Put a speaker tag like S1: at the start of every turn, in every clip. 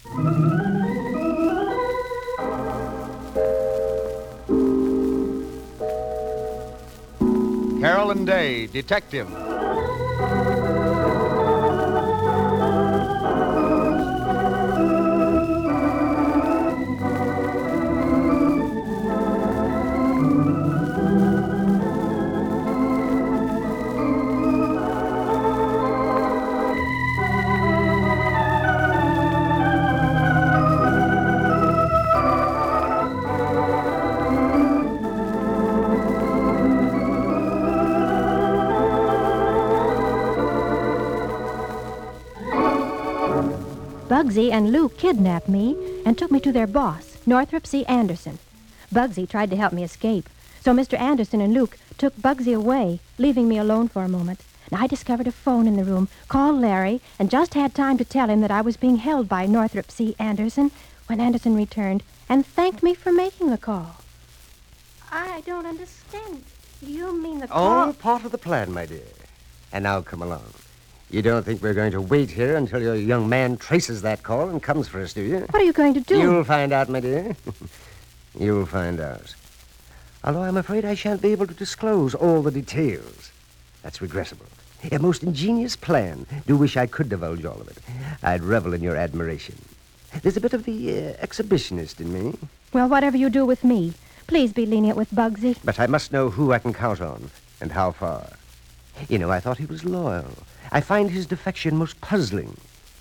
S1: Carolyn Day, detective.
S2: Bugsy and Luke kidnapped me and took me to their boss, Northrop C. Anderson. Bugsy tried to help me escape, so Mr. Anderson and Luke took Bugsy away, leaving me alone for a moment. Now, I discovered a phone in the room, called Larry, and just had time to tell him that I was being held by Northrop C. Anderson when Anderson returned and thanked me for making the call. I don't understand. You mean the call...
S3: All part of the plan, my dear. And now come along. You don't think we're going to wait here until your young man traces that call and comes for us, do you?
S2: What are you going to do?
S3: You'll find out, my dear. You'll find out. Although I'm afraid I shan't be able to disclose all the details. That's regrettable. A most ingenious plan. Do wish I could divulge all of it. I'd revel in your admiration. There's a bit of the exhibitionist in me.
S2: Well, whatever you do with me, please be lenient with Bugsy.
S3: But I must know who I can count on and how far. You know, I thought he was loyal. I find his defection most puzzling.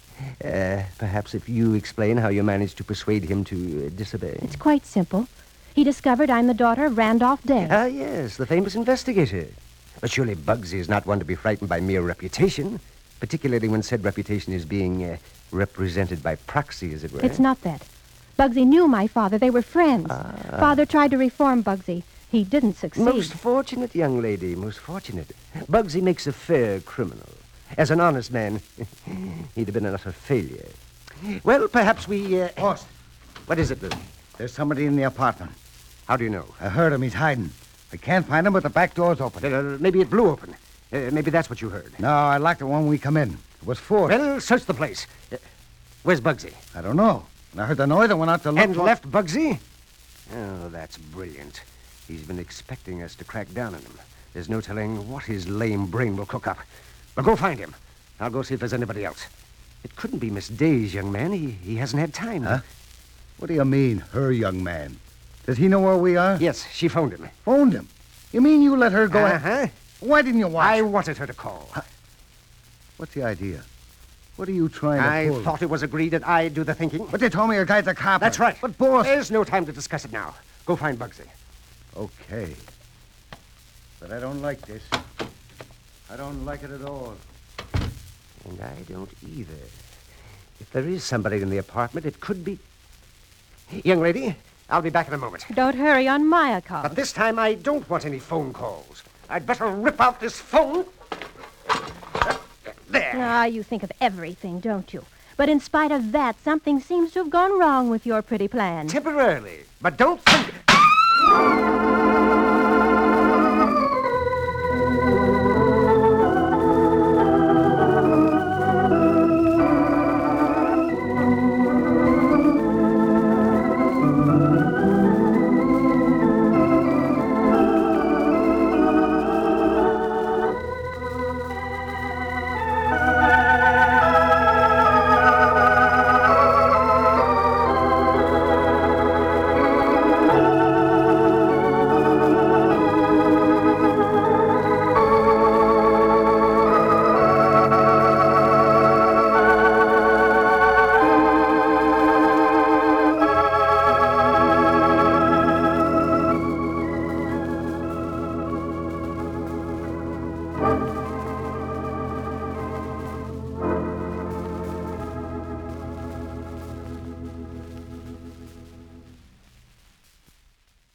S3: Perhaps if you explain how you managed to persuade him to disobey.
S2: It's quite simple. He discovered I'm the daughter of Randolph Day.
S3: Ah, yes, the famous investigator. But surely Bugsy is not one to be frightened by mere reputation, particularly when said reputation is being represented by proxy, as it were.
S2: It's not that. Bugsy knew my father. They were friends. Father tried to reform Bugsy. He didn't succeed.
S3: Most fortunate, young lady, most fortunate. Bugsy makes a fair criminal. As an honest man, he'd have been an utter failure. Well, perhaps we...
S4: Post.
S3: What is it, Lou?
S4: There's somebody in the apartment.
S3: How do you know?
S4: I heard him. He's hiding. I can't find him, but the back door's open.
S3: Maybe it blew open. Maybe that's what you heard.
S4: No, I locked it when we come in. It was forced.
S3: Well, search the place. Where's Bugsy?
S4: I don't know. I heard the noise and went out to look
S3: And left Bugsy? Oh, that's brilliant. He's been expecting us to crack down on him. There's no telling what his lame brain will cook up. Well, go find him. I'll go see if there's anybody else. It couldn't be Miss Day's young man. He hasn't had time.
S4: Huh? What do you mean, her young man? Does he know where we are?
S3: Yes, she phoned him.
S4: Phoned him? You mean you let her go?
S3: Uh-huh.
S4: Why didn't you watch?
S3: I wanted her to call.
S4: What's the idea? What are you trying to pull?
S3: I thought it was agreed that I do the thinking.
S4: But they told me your guy's a cop.
S3: That's right.
S4: But, boss...
S3: There's no time to discuss it now. Go find Bugsy.
S4: Okay. But I don't like this. I don't like it at all.
S3: And I don't either. If there is somebody in the apartment, it could be... Young lady, I'll be back in a moment.
S2: Don't hurry on my account.
S3: But this time I don't want any phone calls. I'd better rip out this phone. There.
S2: Ah, you think of everything, don't you? But in spite of that, something seems to have gone wrong with your pretty plan.
S3: Temporarily. But don't think...